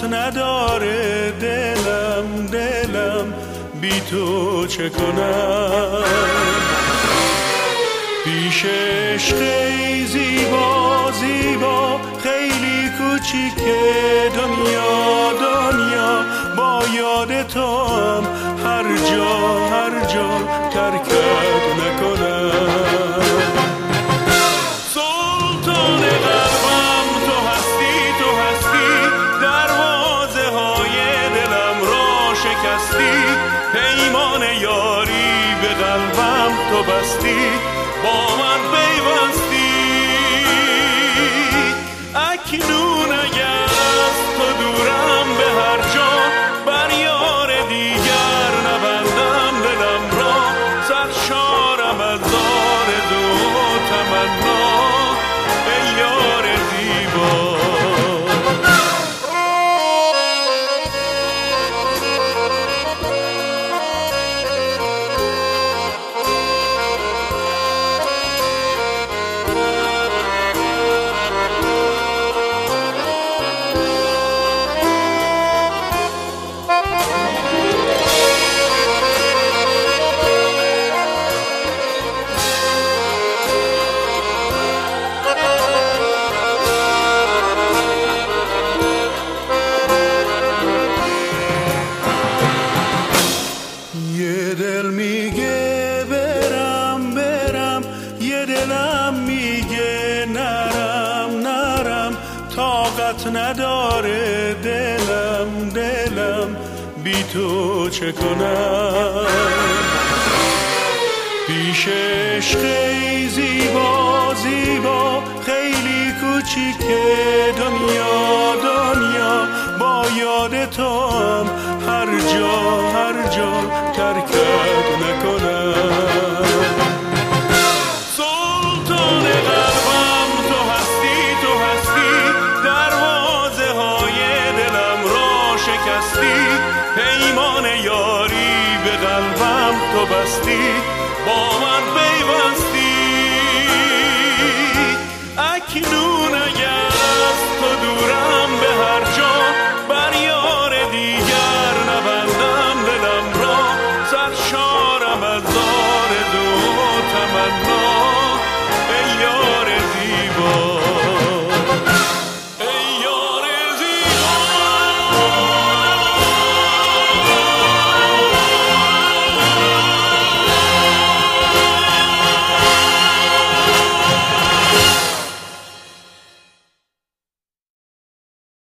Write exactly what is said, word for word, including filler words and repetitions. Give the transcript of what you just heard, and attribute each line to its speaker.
Speaker 1: نداره دلم دلم بی تو چه کنم؟ پیش عشقی زیبا زیبا خیلی کوچیکه دنیا دنیا با یاد تو هم هر جا هر جا ترکت نکنم. سلطان قلبم تو هستی تو هستی دروازه های دلم را شکستی پیمان یاری به قلبم تو بستی با من پیوستی اکنون اگر از تو دورم به هر جا بر یار دیگر نبندم دلم را سرشارم از آرزو و تمنا ای یار زیبا. یه دل میگه برم برم یه دلم میگه نرم نرم طاقت نداره دلم دلم بی تو چه کنم؟ پیش عشقی زیبا زیبا خیلی کوچیکه دنیا دنیا با یاد تو هم هر جا هر جا ترکت نکنم. سلطان قلبم تو هستی تو هستی دروازه های دلم را شکستی پیمان یاری به قلبم تو بستی با